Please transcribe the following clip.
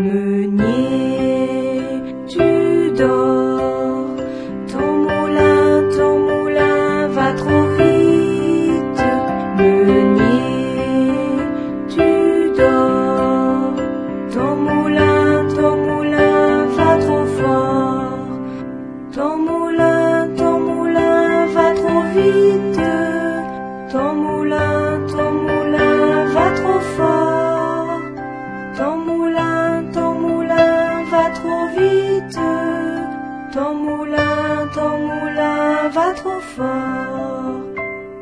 Meunier, tu dors, ton moulin va trop vite. Meunier, tu dors, ton moulin va trop fort. Ton moulin va trop vite. Ton moulin va trop fort. Ton moulin va trop vite. Ton moulin va trop fort.